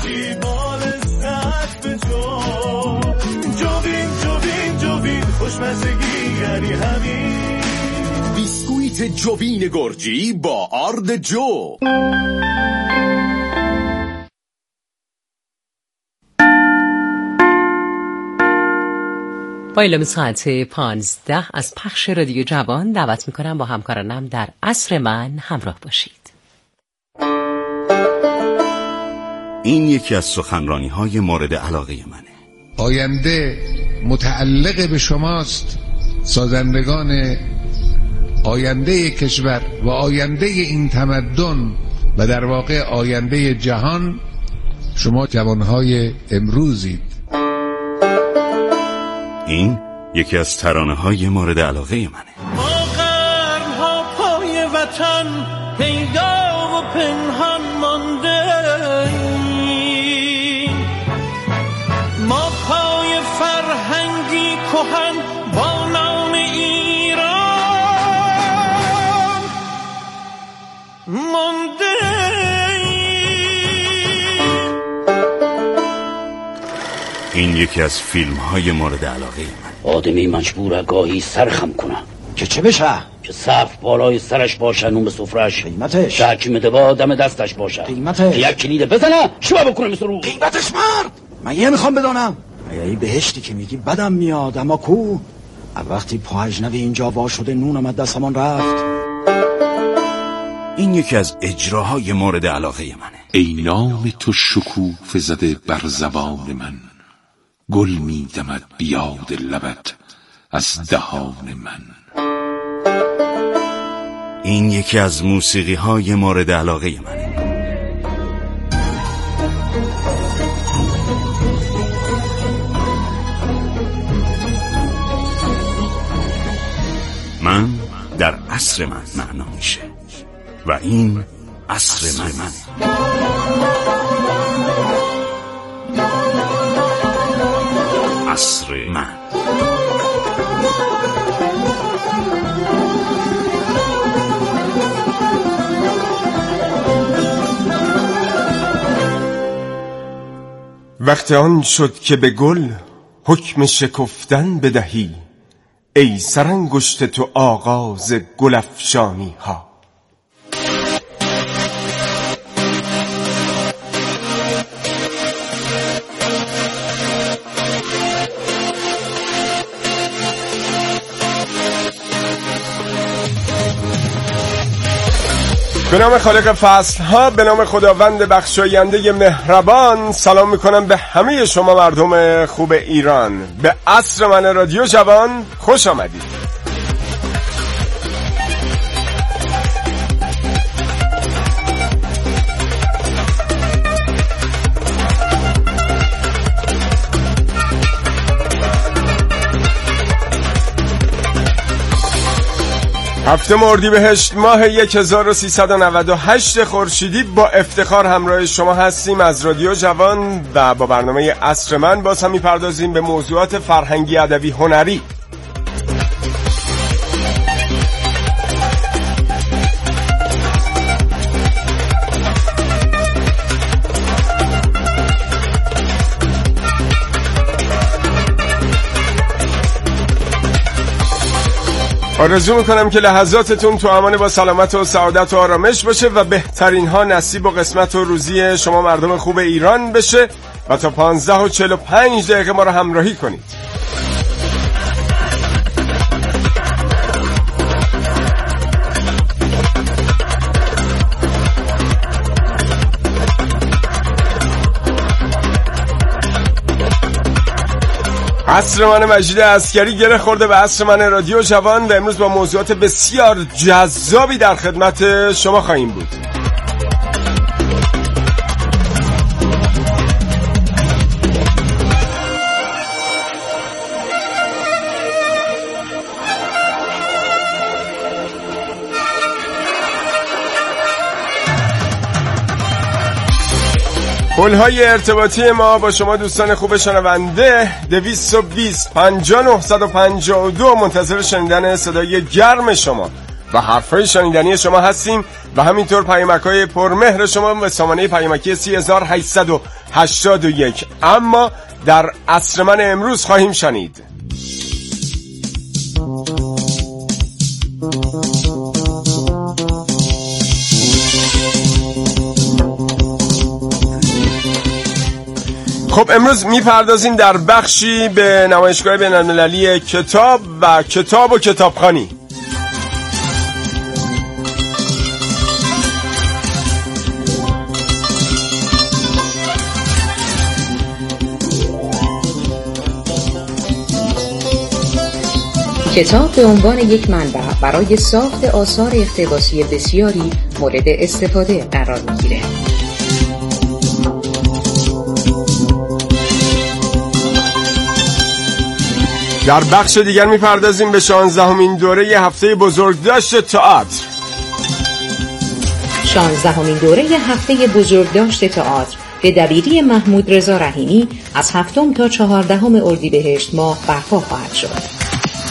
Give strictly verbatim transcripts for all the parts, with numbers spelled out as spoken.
باشی بال سخت به جو. جوین جوین جوین خوشمزگی یعنی همین. بیسکویت جوین گرجی با آرد جو. با اعلام ساعت پانزده از پخش رادیو جوان دعوت میکنم با همکارانم در عصر من همراه باشید. این یکی از سخنرانی های مورد علاقه منه. آینده متعلق به شماست، سازندگان آینده کشور و آینده این تمدن و در واقع آینده جهان شما جوانهای امروزید. این یکی از ترانه های مورد علاقه منه. ما قرنها پای وطن پیدا و پنهان مانده، ما پای فرهنگی کهن با نام ایران مانده. این یکی از فیلم های مورد علاقه من. آدمی مجبوره گاهی سرخم کنه که چه بشه؟ که صف بالای سرش باشه، نون به سفرش. قیمتش؟ شکی میده با دم دستش باشه. قیمتش؟ که یک کلید بزنه شما بکنه مثل رو. قیمتش مرد؟ من یه میخوام بدانم. ای بهشتی که میگی بدم میاد، اما کو؟ وقتی پا اجنبی اینجا وا شده نونم از دستمان رفت. این یکی از اجراهای مورد علاقه منه. ای نام تو شکوفه زده بر زبان من، گل می دمد بیاد لبت از دهان من. این یکی از موسیقی های مورد علاقه منه. من در عصر من معنا میشه و این عصر من منه. عصر من. وقت آن شد که به گل حکم شکفتن بدهی، ای سرانگشت تو آغاز گل افشانی ها. به نام خالق فصل ها، به نام خداوند بخشاینده مهربان، سلام میکنم به همه شما مردم خوب ایران. به عصر من رادیو جوان خوش آمدید. هفته اردیبهشت ماه هزار و سیصد و نود و هشت خورشیدی با افتخار همراه شما هستیم از رادیو جوان و با برنامه عصر من باز هم میپردازیم به موضوعات فرهنگی، ادبی، هنری. آرزو میکنم که لحظاتتون تو امان با سلامت و سعادت و آرامش باشه و بهترین ها نصیب و قسمت و روزی شما مردم خوب ایران بشه و تا پانزده و چهل و پنج دقیقه ما رو همراهی کنید. عصر من مجید عسکری گره خورده به عصر من رادیو جوان و امروز با موضوعات بسیار جذابی در خدمت شما خواهیم بود. پل‌های ارتباطی ما با شما دوستان خوب شنونده دویست و بیست پنجاه نهصد و پنجاه و دو منتظر شنیدن صدای گرم شما و حرفای شنیدنی شما هستیم و همینطور پیامک‌های پرمهر شما به سامانه پیامکی سی هزار و هشتصد و هشتاد و یک. اما در عصر من امروز خواهیم شنید خب امروز میپردازیم در بخشی به نمایشگاه بین‌المللی کتاب و کتاب و کتابخوانی. کتاب به عنوان یک منبع برای ساخت آثار اقتباسی بسیاری مورد استفاده قرار میگیره. در بخش دیگر میپردازیم به شانزدهمین دوره هفته بزرگداشت تئاتر. شانزدهمین دوره هفته بزرگداشت تئاتر به دبیری محمود رضا رحیمی از هفتم تا چهاردهم اردیبهشت ماه برپا خواهد شد.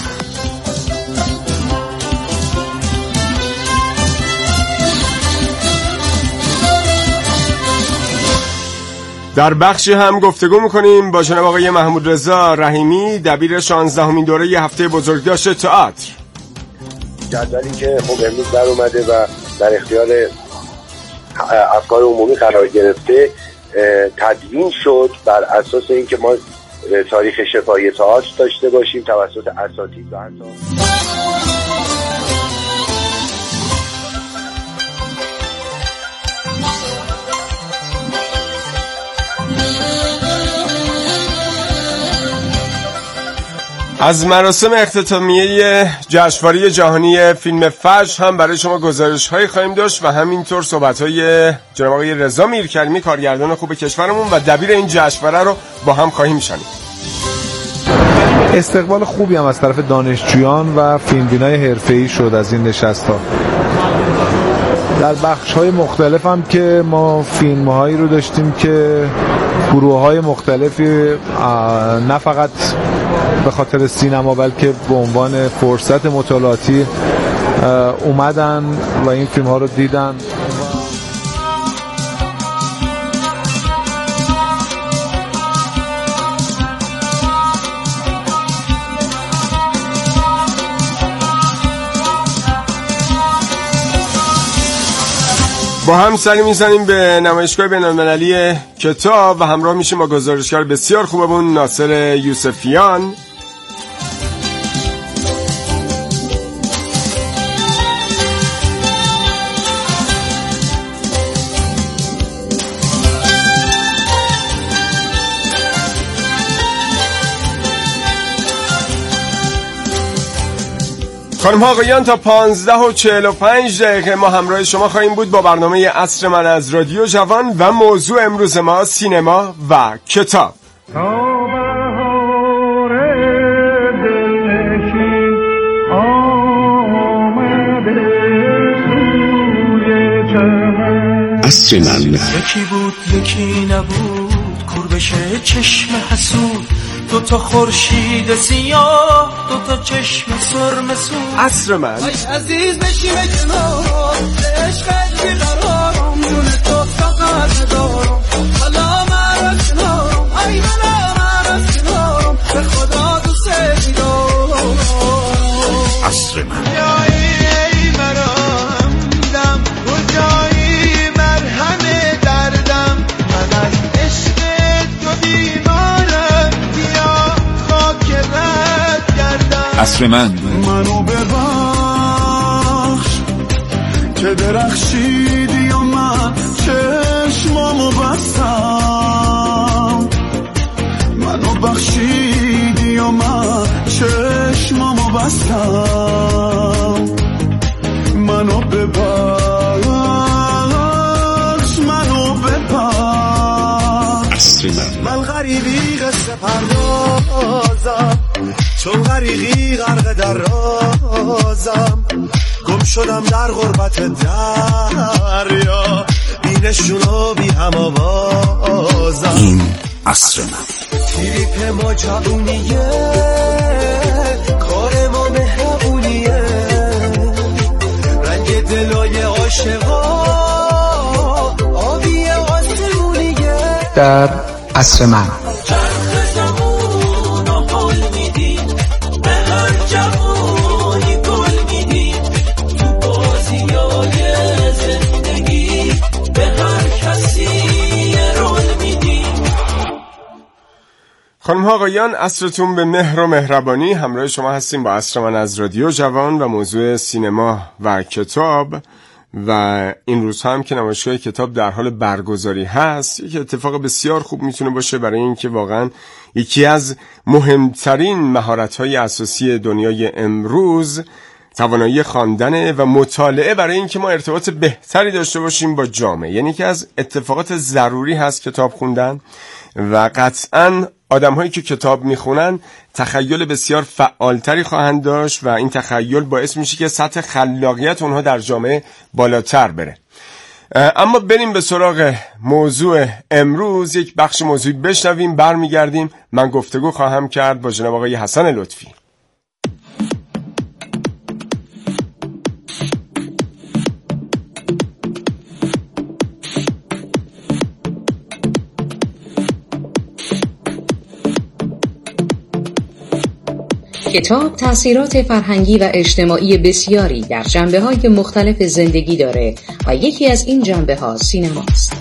در بخشی هم گفتگو میکنیم با جناب آقای محمود رضا رحیمی، دبیر شانزدهمین دوره هفته بزرگداشت تئاتر. جدولی که خب امروز در اومده و در اختیار افکار عمومی قرار گرفته تدوین شد بر اساس اینکه ما تاریخ شفاهی تئاتر داشته باشیم توسط اساتید و حتی از مراسم اختتامیه جشنواره جهانی فیلم فجر هم برای شما گزارش‌هایی خواهیم داشت و همینطور صحبت‌های جناب آقای رضا میرکریمی کارگردان خوب کشورمون و دبیر این جشنواره رو با هم خواهیم شنید. استقبال خوبی هم از طرف دانشجویان و فیلمبینای حرفه‌ای شد از این نشست‌ها. در بخش‌های مختلف هم که ما فیلم‌هایی رو داشتیم که گروه‌های مختلفی نه فقط به خاطر سینما بلکه به عنوان فرصت مطالعاتی اومدن و این فیلم‌ها رو دیدن. با هم سری میزنیم به نمایشگاه بین‌المللی کتاب و همراه میشیم با گزارشگر بسیار خوبمون ناصر یوسفیان. خانم ها آقایان تا پانزده و چهل و پنج دقیقه ما همراه شما خواهیم بود با برنامه عصر من از رادیو جوان و موضوع امروز ما سینما و کتاب. عصر من یکی بود یکی نبود کوربش چشم حسود دو تا خورشید سیاه دو تا چشم سرم سود. عصر من ای عزیز بشی به کنار عشقت بیقرارم جون تو فقط ندارم حالا من کنارم ای بلا من کنارم به خدا دوست دارم. عصر من عصر من منو ببخش که درخشیدی و من چشمامو بستم منو بخشیدی و من چشمامو بستم منو ببخش منو ببخش عصر من من غریبی قصه پردازم چون غریقی غرق در رازم گم شدم در غربت دریا بی نشون و بی هم آوازم. این عصر من تریپ ما جوونیه کار ما مهربونیه رنگ دلای عاشقا آبی آسمونیه در عصر من. خانم ها آقایان، عصرتون به مهر و مهربانی. همراه شما هستیم با عصر من از رادیو جوان و موضوع سینما و کتاب. و این روز هم که نمایشگاه کتاب در حال برگزاری هست، یک اتفاق بسیار خوب میتونه باشه برای اینکه واقعا یکی از مهمترین مهارت‌های اساسی دنیای امروز توانایی خواندن و مطالعه برای اینکه ما ارتباط بهتری داشته باشیم با جامعه. یعنی که از اتفاقات ضروری هست کتاب خوندن و قطعاً آدم‌هایی که کتاب میخونن تخیل بسیار فعالتری خواهند داشت و این تخیل باعث میشه که سطح خلاقیت اونها در جامعه بالاتر بره. اما بریم به سراغ موضوع امروز. یک بخش موضوعی بشنویم، برمیگردیم. من گفتگو خواهم کرد با جناب آقای حسن لطفی. کتاب تأثیرات فرهنگی و اجتماعی بسیاری در جنبه‌های مختلف زندگی داره و یکی از این جنبه‌ها سینماست.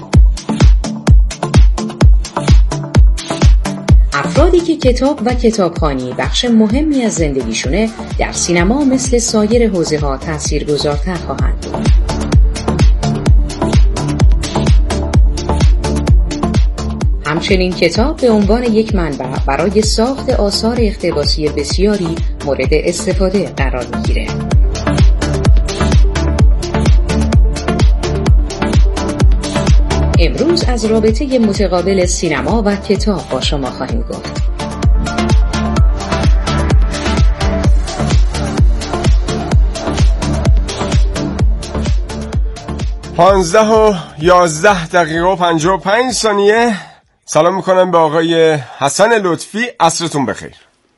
افرادی که کتاب و کتابخوانی بخش مهمی از زندگیشونه در سینما مثل سایر حوزه‌ها تأثیرگذارتر خواهند بود. همچنین کتاب به عنوان یک منبع برای ساخت آثار اقتباسی بسیاری مورد استفاده قرار می‌گیره. امروز از رابطه متقابل سینما و کتاب با شما خواهیم گفت. پانزده و یازده دقیقه و پنجاه و پنج ثانیه. سلام میکنم به آقای حسن لطفی. عصرتون بخیر.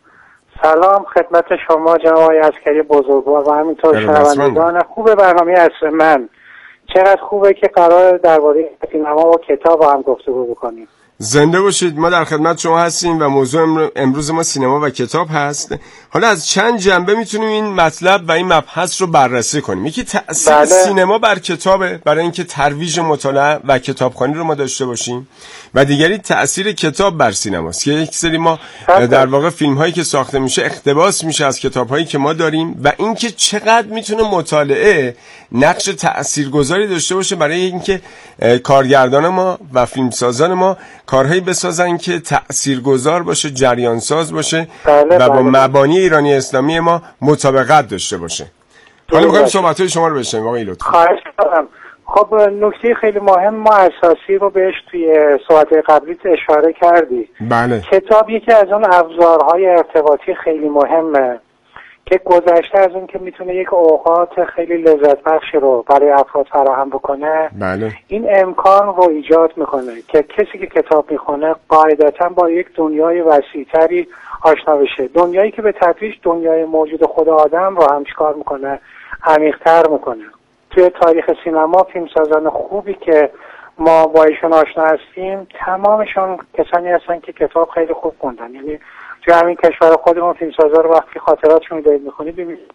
سلام خدمت شما جناب آقای عسکری بزرگوار و همینطور شنوندگان خوب برنامه عصر من. چقدر خوبه که قرار درباره سینما و کتاب هم گفتگو بکنیم. زنده باشید. ما در خدمت شما هستیم و موضوع امروز ما سینما و کتاب هست. حالا از چند جنبه میتونیم این مطلب و این مبحث رو بررسی کنیم. یکی تأثیر بله. سینما بر کتابه، برای اینکه ترویج مطالعه و کتابخوانی رو ما داشته باشیم، و دیگری تأثیر کتاب بر سینماست که یک سری ما بله. در واقع فیلم هایی که ساخته میشه اقتباس میشه از کتاب هایی که ما داریم، و اینکه چقدر میتونه مطالعه نقش تاثیرگذاری داشته باشه برای اینکه کارگردان ما و فیلمسازان ما کارهایی بسازن که تأثیرگذار باشه، جریان ساز باشه بله و با بله. مبانی ایرانی اسلامی ما مطابقت داشته باشه. حالا می‌خوایم صحبت‌های شما رو بشنویم آقای لطفی. خواهش می‌کنم. خب نکته خیلی مهم ما اساسی رو بهش توی صحبت قبلیت اشاره کردی. بله. کتاب یکی از اون ابزارهای ارتباطی خیلی مهمه که گذشته از اون که میتونه یک اوقات خیلی لذت بخش رو برای افراد فراهم بکنه، بله. این امکان رو ایجاد میکنه که کسی که کتاب میخونه قاعدتا با یک دنیای وسیع‌تری آشنا بشه، دنیایی که به تدریج دنیای موجود خود آدم رو هم چیکار میکنه، عمیق‌تر میکنه. توی تاریخ سینما فیلمسازان خوبی که ما با ایشون آشنا هستیم تمامشون کسانی هستن که کتاب خیلی خوب خوندن. یعنی توی همین کشور خودمون فیلمسازا رو وقتی خاطراتشون رو دارید میخونید ببینید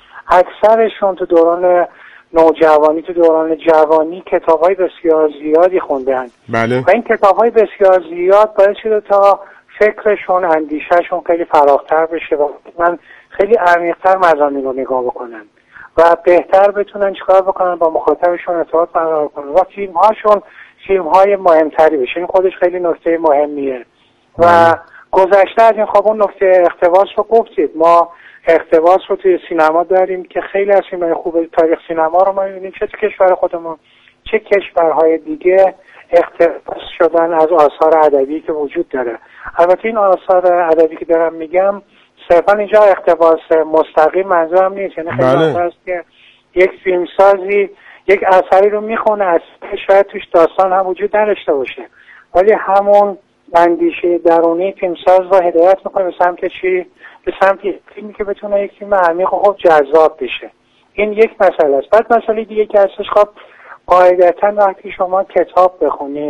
اکثرشون تو دوران نوجوانی تو دوران جوانی کتاب‌های بسیار زیادی خوندن. بله. و این کتاب‌های بسیار زیاد باعث شده تا فکرشون، اندیشهشون خیلی فراختر بشه و من خیلی عمیق‌تر مضامین رو نگاه بکنن و بهتر بتونن چیکار بکنن با مخاطبشون ارتباط برقرار کنن و فیلم‌هاشون فیلم‌های مهمتری بشه. این خودش خیلی نکته مهمیه. و گذشته از این خب اون نکته اقتباس رو گفتید، ما اقتباس رو توی سینما داریم که خیلی از فیلم‌های خوب تاریخ سینما رو ما می‌بینیم چه تو کشور خودمون چه کشورهای دیگه اقتباس شدن از آثار ادبی که وجود داره. البته این آثار ادبی که دارم میگم صرفا اینجا اقتباس مستقیم منظورم نیست، یعنی خیلی بله. هست که یک فیلمسازی یک اثری رو میخونه از شاید توش داستان هم وجود نداشته باشه ولی همون اندیشه درونی فیلمساز رو هدایت میکنه به سمت چی؟ به سمت فیلمی که بتونه یک فیلم عمیق و خوب جذاب بشه. این یک مسئله است. بعد مسئله دیگه که هستش، خب قاعدتا وقتی شما کتاب بخونید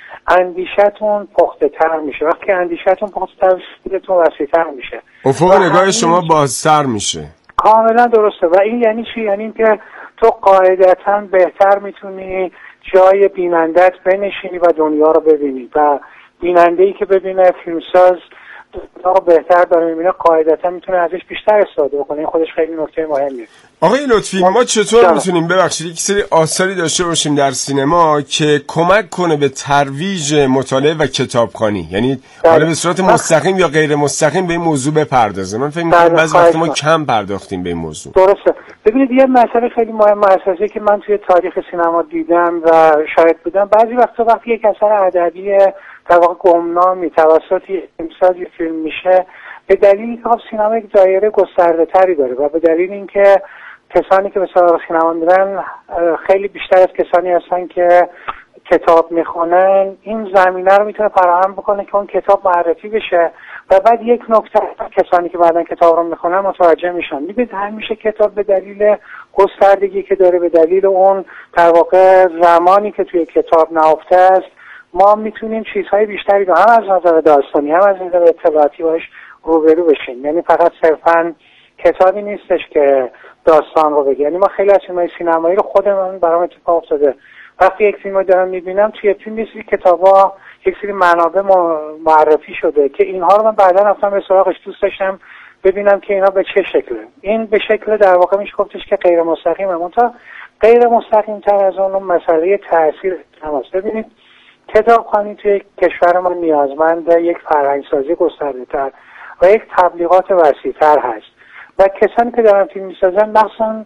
اندیشتون پخته تر میشه. وقتی اندیشتون پخته تر میشه دیدتون وسیع تر میشه، افق نگاه شما بازتر میشه. کاملا درسته. و این یعنی چی؟ یعنی این که تو قاعدتا بهتر میتونی جای بینندت بنشینی و دنیا رو ببینی و بیننده‌ای که ببینه فیلمساز دنیا رو بهتر داره میبینه قاعدتا میتونه ازش بیشتر استفاده بکنه. این خودش خیلی نکته مهمیه. آقای لطفی ما چطور میتونیم ببخشید یک سری آثاری داشته باشیم در سینما که کمک کنه به ترویج مطالعه و کتابخوانی، یعنی حالا به صورت مستقیم یا غیر مستقیم به این موضوع بپردازه؟ من فکر می‌کنم بعضی وقت ما کم پرداختیم به این موضوع. درسته. ببینید یه مسئله خیلی مهم اساسی که من توی تاریخ سینما دیدم و شاهد بودم، بعضی وقتا وقتی یک اثر ادبی در واقع گمنامی توسط فیلمساز فیلم میشه به دلیلی که سینما یک دایره گسترده‌تری داره و به دلیل اینکه کسانی که به سراغ سینما میرن خیلی بیشتر از کسانی هستن که کتاب میخونن، این زمینه رو میتونه فراهم بکنه که اون کتاب معرفی بشه و بعد یک نکته کسانی که بعدن کتاب رو میخونن متوجه میشن. میگید همیشه کتاب به دلیل گستردگی که داره، به دلیل اون در واقع زمانی که توی کتاب نهفته است، ما میتونیم چیزهای بیشتری رو هم از نظر داستانی هم از نظر اطلاعاتی باش روبرو بشیم. یعنی فقط صرفاً کتابی نیستش که داستان رو بگه. یعنی ما خیلی از فیلم‌های سینمایی رو خودمون برام اتفاق افتاده، وقتی یک فیلم رو دارم میبینم توی فیلم یه سری کتابا یک سری منابع معرفی شده که اینها رو من بعدا رفتم به سراغش، دوست داشتم ببینم که اینا به چه شکله. این به شکل در واقع میشه گفتش که غیر مستقیمه، منتها غیر مستقیم تر از اون مسئله تاثیر هست. ببینید کتابخوانی توی کشور ما نیازمند یک فرهنگ‌سازی گسترده‌تر و یک تبلیغات وسیع‌تر هست و کسانی که دارن فیلم می‌سازن، مخصوصا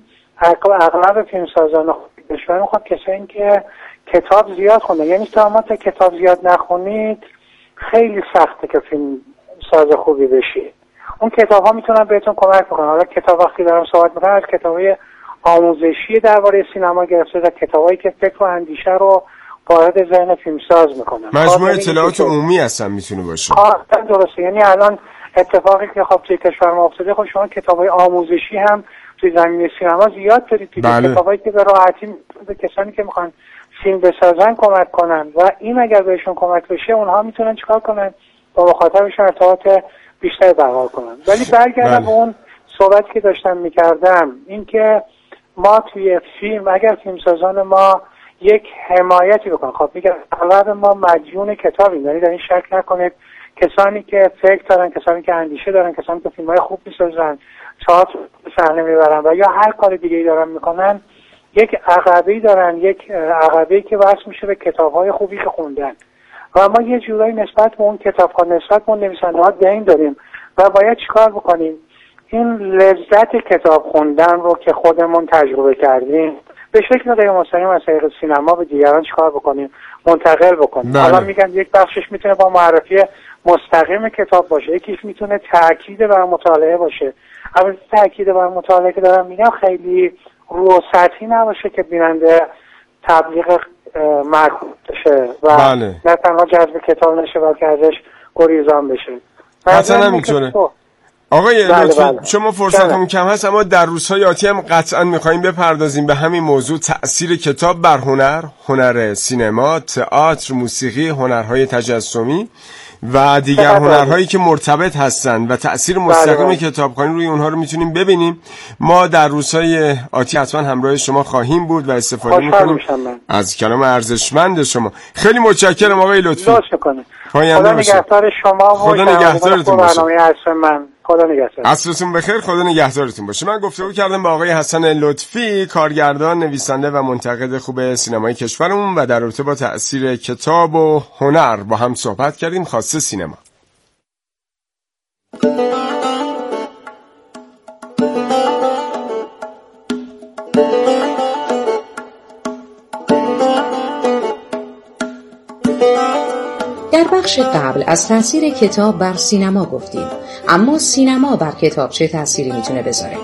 اغلب فیلمسازان کشور میخواد کسانی که کتاب زیاد خونده. یعنی تا ما تا کتاب زیاد نخونید خیلی سخته که فیلم ساز خوبی بشی. اون کتاب ها میتونن بهتون کمک بکنن. حالا کتاب وقتی دارم صحبت میکنم از کتابای آموزشی درباره سینما گرفته تا کتابایی که فکر و اندیشه رو وارد ذهن فیلمساز میکنن. مجموعه اطلاعات عمومی هستن میتونه باشه. آه درسته. یعنی الان اتفاقی که خب توی کشور ما افتاده، خب شما کتابای آموزشی هم توی زمینه سینما زیاد دارید. بله. کتابایی که به راحتی به کسانی که میخوان فیلم بسازن کمک کنن و این اگر بهشون کمک بشه اونها میتونن چیکار کنن؟ با مخاطبشون ارتباط بیشتر برقرار کنن. ولی برگردم به اون صحبتی که داشتم میکردم، این که ما توی فیلم اگر فیلمسازان ما یک حمایتی بکنن، خب میگم اغلب ما مدیون کتابیم، یعنی در این شک نکنید کسانی که فکر دارن، کسانی که اندیشه دارن، کسانی که فیلم‌های خوب میسازن، تئاتر صحنه میبرن و یا هر کار دیگه‌ای دارن میکنن، یک عقبه‌ای دارن، یک عقبه‌ای که واسه میشه به کتاب‌های خوبی که خوندن و ما یه جورایی نسبت به اون کتابخوان، نسبت به اون نویسنده‌ها دین داریم و باید چیکار بکنیم؟ این لذت کتاب خوندن رو که خودمون تجربه کردیم به شکل غیر مستقیم از طریق سینما به دیگران چیکار بکنیم؟ منتقل بکنیم. حالا میگن یک بخشش میتونه با معرفی مستقیم کتاب باشه، یکیش میتونه تاکید بر مطالعه باشه. اما تاکید بر مطالعه که دارم میگم خیلی رو سطحی نباشه که بیننده تبلیغ معکوس بشه و بله. نه تنها جذب کتاب نشه بلکه ازش گریزان بشه. حتما همینطوره. آقای بله لطفی بله. شما فرصتمون کم هست اما در روزهای آتی هم قطعا میخواییم بپردازیم به همین موضوع، تأثیر کتاب بر هنر، هنر سینما، تئاتر، موسیقی، هنرهای تجسمی و دیگر هنرهایی که مرتبط هستند و تأثیر مستقیم بله کتابخوانی روی اونها رو میتونیم ببینیم. ما در روزهای آتی حتما همراه شما خواهیم بود و استفاده میکنیم از کلام ارزشمند شما. خیلی متشکرم آقای لطفی. خدا نگهدار شما و خدا نگهدارتون باشه. برنامه عصر من. خدا نگهدار. عصرتون بخیر. خدا نگهدارتون باشه. من گفتگو کردم با آقای حسن لطفی، کارگردان، نویسنده و منتقد خوب سینمای کشورمون و در رابطه با تأثیر کتاب و هنر با هم صحبت کردیم، خاصه سینما. در بخش قبل از تأثیر کتاب بر سینما گفتیم، اما سینما بر کتاب چه تأثیری میتونه بذاره؟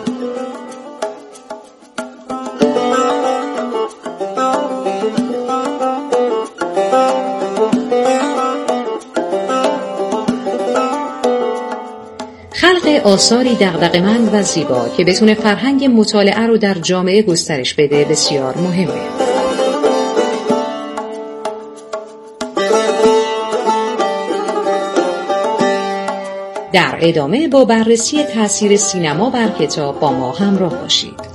خلق آثاری دغدغه‌مند و زیبا که بتونه فرهنگ مطالعه رو در جامعه گسترش بده بسیار مهمه. در ادامه با بررسی تاثیر سینما بر کتاب با ما همراه باشید.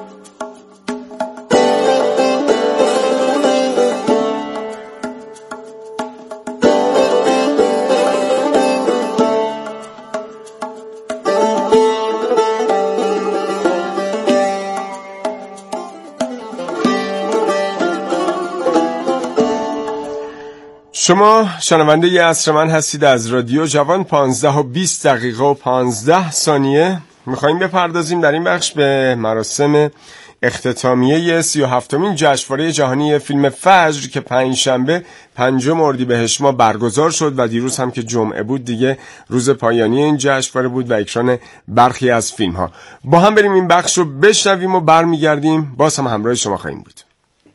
شما شنونده ی عصر من هستید از رادیو جوان. پانزده و بیست دقیقه و پانزده ثانیه میخواییم بپردازیم در این بخش به مراسم اختتامیه سی و هفتمین جشنواره جهانی فیلم فجر که پنجشنبه پنجم اردیبهشت ماه برگزار شد و دیروز هم که جمعه بود دیگه روز پایانی این جشنواره بود و اکران برخی از فیلم ها. با هم بریم این بخش رو بشنویم و برمیگردیم، باز هم همراه شما خواهیم بود.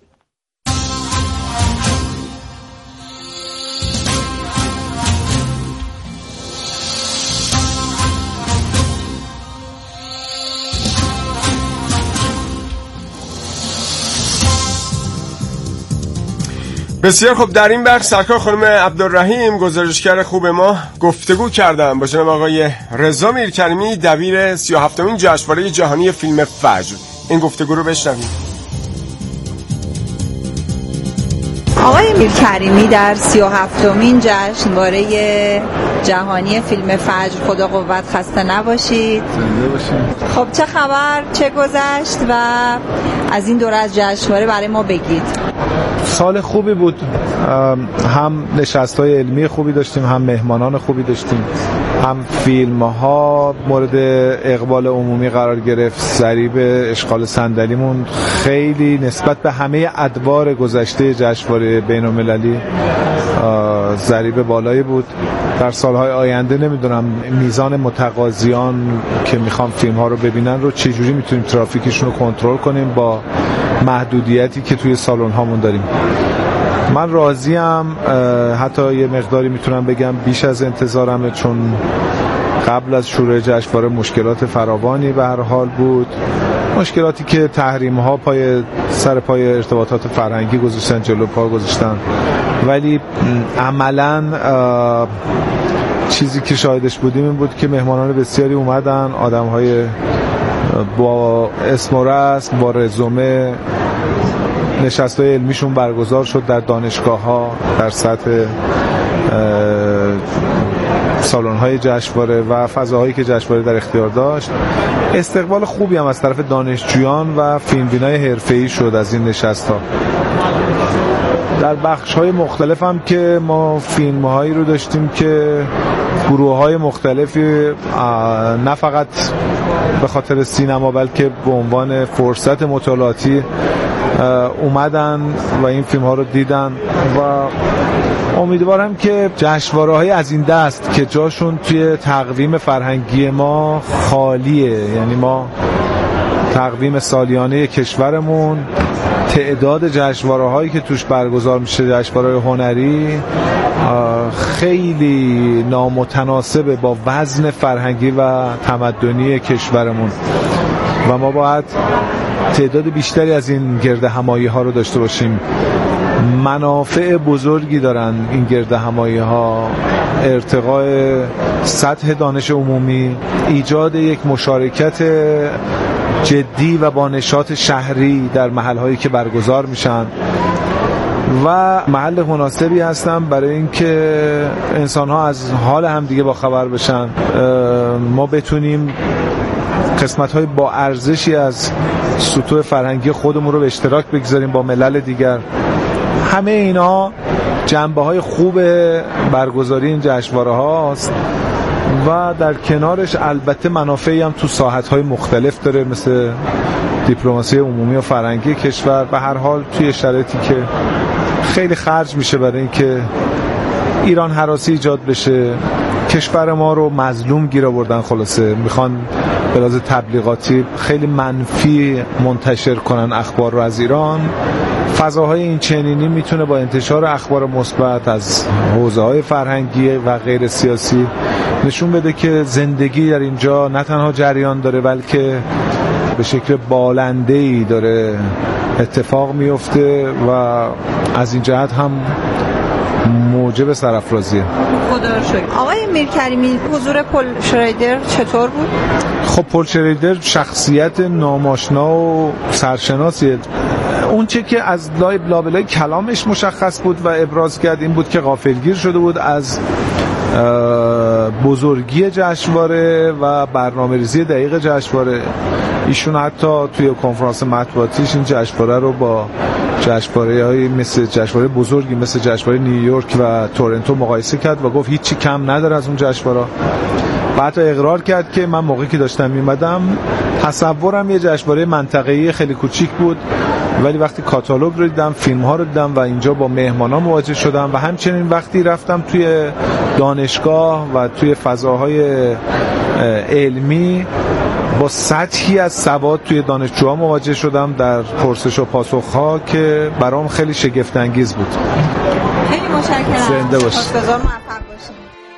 بسیار خب، در این بخش سرکار خانم عبدالرحیم گزارشگر خوب ما گفتگو کردم با جناب آقای رضا میرکریمی دبیر سی و هفتمین جشنواره جهانی فیلم فجر. این گفتگو رو بشنویم. آقای میرکریمی، در سی و هفتمین جشنواره جهانی فیلم فجر، خدا قوت، خسته نباشید. زنده باشید. خب چه خبر، چه گذشت و از این دوره از جشنواره برای ما بگید. سال خوبی بود، هم نشست‌های علمی خوبی داشتیم، هم مهمانان خوبی داشتیم، هم فیلم‌ها مورد اقبال عمومی قرار گرفت. ضریب اشغال صندلیمون خیلی نسبت به همه ادوار گذشته جشنواره بین‌المللی ضریب بالایی بود. در سالهای آینده نمیدونم میزان متقاضیان که میخوان فیلم‌ها رو ببینن رو چجوری میتونیم ترافیکشون رو کنترل کنیم با محدودیتی که توی سالن هامون داریم. من راضیم، حتی یه مقداری میتونم بگم بیش از انتظارمه، چون قبل از شروع جشنواره مشکلات فراوانی به هر حال بود، مشکلاتی که تحریم ها پای سر پای ارتباطات فرهنگی گذاشتن، جلو پا گذاشتن، ولی عملاً چیزی که شاهدش بودیم این بود که مهمانان بسیاری اومدن، آدم های با اسم و رسم، با رزومه. نشست‌های علمیشون برگزار شد در دانشگاه‌ها، در سطح سالن‌های جشنواره و فضاهایی که جشنواره در اختیار داشت. استقبال خوبی هم از طرف دانشجویان و فیلمبینای حرفه‌ای شد از این نشست‌ها. در بخش‌های مختلف هم که ما فیلم‌هایی رو داشتیم که گروه‌های مختلفی نه فقط به خاطر سینما بلکه به عنوان فرصت مطالعاتی اومدن و این فیلم ها رو دیدن و امیدوارم که جشنواره های از این دست که جاشون توی تقویم فرهنگی ما خالیه، یعنی ما تقویم سالیانه کشورمون، تعداد جشنواره هایی که توش برگزار میشه، جشنواره هنری، خیلی نامتناسب با وزن فرهنگی و تمدنی کشورمون و ما باید تعداد بیشتری از این گرد همایی ها رو داشته باشیم. منافع بزرگی دارن این گرد همایی ها، ارتقاء سطح دانش عمومی، ایجاد یک مشارکت جدی و با نشاط شهری در محل هایی که برگزار میشن و محل مناسبی هستن برای اینکه انسان ها از حال هم دیگه با خبر بشن، ما بتونیم قسمت های با ارزشی از سطوح فرهنگی خودمون رو به اشتراک بگذاریم با ملل دیگر. همه اینا جنبه های خوب برگزاری این جشنواره هاست و در کنارش البته منافعی هم تو ساحت های مختلف داره، مثل دیپلماسی عمومی و فرهنگی کشور. به هر حال توی شرایطی که خیلی خرج میشه برای اینکه ایران هراسی ایجاد بشه، کشور ما رو مظلوم گیر آوردن، خلاصه میخوان به لحاظ تبلیغاتی خیلی منفی منتشر کنن اخبار رو از ایران. فضاهای این چنینی میتونه با انتشار اخبار مثبت از حوزه‌های فرهنگی و غیر سیاسی نشون بده که زندگی در اینجا نه تنها جریان داره بلکه به شکل بالنده‌ای داره اتفاق میفته و از این جهت هم موجب سرافرازیه. خدا رو شکر. آقای میرکریمی، حضور پل شرایدر چطور بود؟ خب پل شرایدر شخصیت ناماشنا و سرشناسیه. اون چه که از لای لابلای کلامش مشخص بود و ابراز کرد این بود که غافلگیر شده بود از بزرگی جشنواره و برنامه‌ریزی دقیق جشنواره. ایشون حتی توی کنفرانس مطبوعاتیش این جشنواره رو با جشنواره‌های مثل جشنواره بزرگی مثل جشنواره نیویورک و تورنتو مقایسه کرد و گفت هیچی کم نداره از اون جشنواره. بعد اقرار کرد که من موقعی که داشتم میمدم تصورم یه جشنواره منطقه‌ای خیلی کوچیک بود، ولی وقتی کاتالوگ رو دیدم، فیلم ها رو دیدم و اینجا با مهمانا مواجه شدم و همچنین وقتی رفتم توی دانشگاه و توی فضاهای علمی با سطحی از سواد توی دانشجوها مواجه شدم در پرسش و پاسخ‌ها که برام خیلی شگفت انگیز بود. خیلی متشکرم. زنده باشید. بسیار موفق باشید.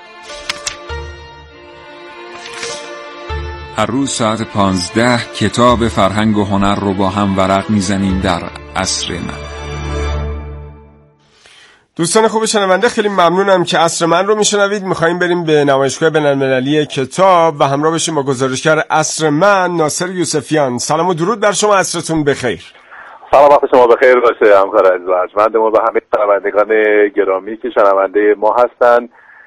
هر روز ساعت پانزده کتاب فرهنگ و هنر رو با هم ورق میزنیم در عصر من. دوستان خوب شنونده، خیلی ممنونم که عصر من رو میشنوید. میخواییم بریم به نمایشگاه بین‌المللی کتاب و همراه بشیم با گزارشگر عصر من ناصر یوسفیان. سلام و درود بر شما، عصرتون بخیر. سلام وقت شما بخیر باشه همکار عزیز و ارجمندمون و همه شنوندگان گرامی که شنونده ما هستن.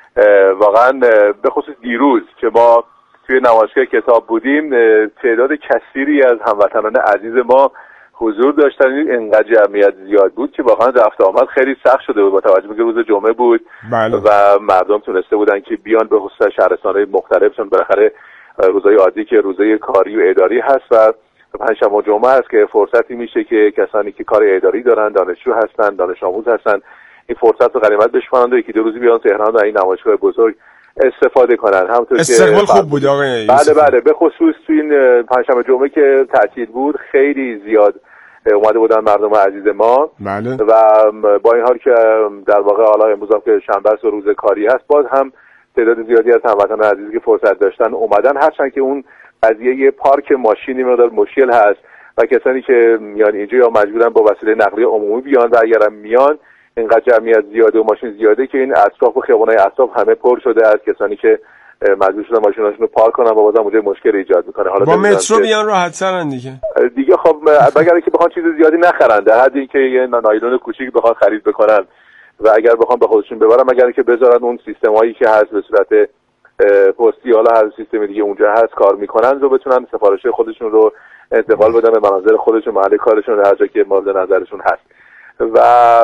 واقعا به خصوص دیروز که ما توی نمایشگاه کتاب بودیم، تعداد کثیری از هموطنان عزیز ما حضور داشتن. اینقدر جمعیت زیاد بود که واقعا رفت آمد خیلی سخت شده بود با توجه به روز جمعه بود. بله. و مردم تونسته بودن که بیان به خصوص شهرستان‌های مختلف، چون بالاخره روزهای عادی که روزهای کاری و اداری هست و پنجشنبه و جمعه است که فرصتی میشه که کسانی که کار اداری دارن، دانشجو هستن، دانش آموز هستن، این فرصت رو غنیمت بشمارن و یکی دو روزی بیان تهران و این نمایشگاه بزرگ استفاده کنن. همونطور که استقبال خوب بود آقای بله بله به خصوص تو این پنجشنبه جمعه که تعطیل بود خیلی زیاد اومده بودن مردم عزیز ما. بله. و با این حال که در واقع حالا امروز که شنبه است و روز کاری هست، باز هم تعداد زیادی از هموطنان عزیزی که فرصت داشتن اومدن، هرچند که اون قضیه یه پارک ماشینی مقدار مشکل هست و کسانی که میان اینجا یا مجبورن با وسیله نقلیه عمومی بیان و اگرم میان اینقدر جمعیت زیاده و ماشین زیاده که این اطراف و خیابان‌های اطراف همه پر شده از کسانی که مجبور شدن ماشیناشون رو پارک کنن و بازم اونجا مشکل ایجاد میکنه. حالا با مترو بیان راحت‌ترن دیگه. دیگه خب اگر که بخوان چیز زیادی نخرن، در حدی اینکه یه نایلون کوچیک بخوان خرید بکنن و اگر بخوان به خودشون ببرن، اگر که بذارن اون سیستمایی که هست به صورت پستی، حالا هر سیستم دیگه اونجا هست کار میکنن، رو بتونن سفارش خودشون رو انتقال بدن به منازل خودشون، محل کارشون، هر جا که مورد نظرشون هست. و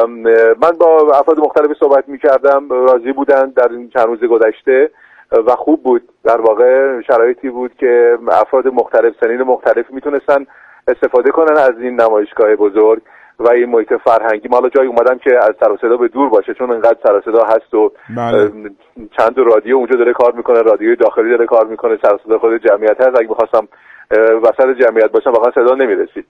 من با افراد مختلفی صحبت میکردم، راضی بودن در این چند روز گذشته و خوب بود. در واقع شرایطی بود که افراد مختلف، سنین مختلف میتونستن استفاده کنن از این نمایشگاه بزرگ و این محیط فرهنگی. ما حالا جایی اومدم که از سر و صدا به دور باشه، چون انقدر سر و صدا هست و بله. چند رادیو اونجا داره کار میکنه، رادیوی داخلی داره کار میکنه، سر و صدا خود جمعیت هست. اگه بخواستم وسط جمعیت باشم واقعا صدا نمیرسید.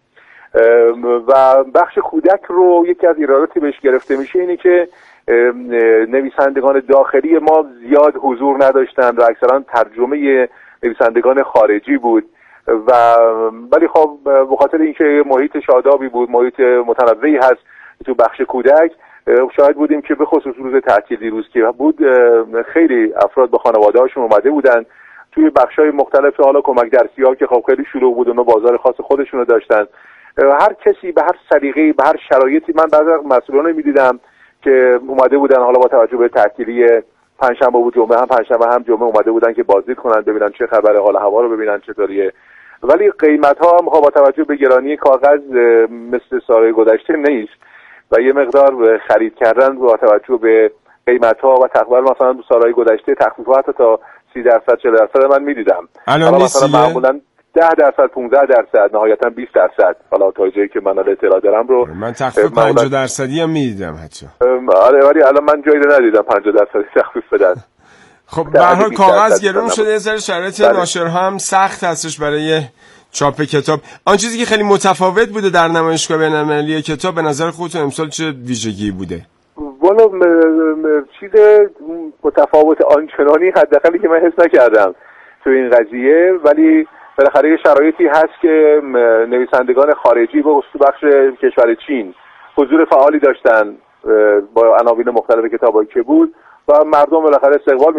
و بخش کودک رو یکی از ایراداتی بهش گرفته میشه اینی که نویسندگان داخلی ما زیاد حضور نداشتن و اکثرا ترجمه نویسندگان خارجی بود و ولی خب به خاطر اینکه محیط شادابی بود، محیط متنوعی هست تو بخش کودک، شاهد بودیم که به خصوص روز تعطیل دیروز که بود خیلی افراد با خانواده‌هاشون اومده بودن توی بخش‌های مختلف، حالا کمک درسی‌ها که خب خیلی شلوغ بود، اونها بازار خاص خودشون رو داشتن. هر کسی به هر سلیقه‌ای، به هر شرایطی، من بعضی مسئولان می‌دیدم که اومده بودن حالا با توجه به تعطیلی پنجشنبه و جمعه، هم پنجشنبه هم جمعه اومده بودن که بازدید کنن، ببینن چه خبره، حال هوا رو ببینن چطوریه. ولی قیمت‌ها هم با توجه به گرانی کاغذ مثل سال‌های گذشته نیست و یه مقدار خرید کردن با توجه به قیمت‌ها و تقریبا مثلا تو سال‌های گذشته تخفیفات تا سی درصد چهل درصد من می‌دیدم. الان مثلا معمولاً ده درصد پانزده درصد نهایتا بیست درصد، حالا تا جایی که من اطلاع دارم رو من تخفیف پنجاه درصدی هم می‌دیدم حتی. آره ولی الان من جایی ندیدم پنجاه درصد تخفیف بدن. خب به هر حال کاغذ گرون شده، یه ذره شرایط ناشرها هم سخت هستش برای چاپ کتاب. آن چیزی که خیلی متفاوت بوده در نمایشگاه بین‌المللی کتاب به نظر خودتون امسال چه ویژگی بوده؟ والا م... م... چیز متفاوت آنچنانی حداقلی که من حس نکردم تو این قضیه، ولی بالاخره یه شرایطی هست که نویسندگان خارجی به خصوص بخش کشور چین حضور فعالی داشتن با عناوین مختلف کتابایی که بود و مردم بالاخره استقبال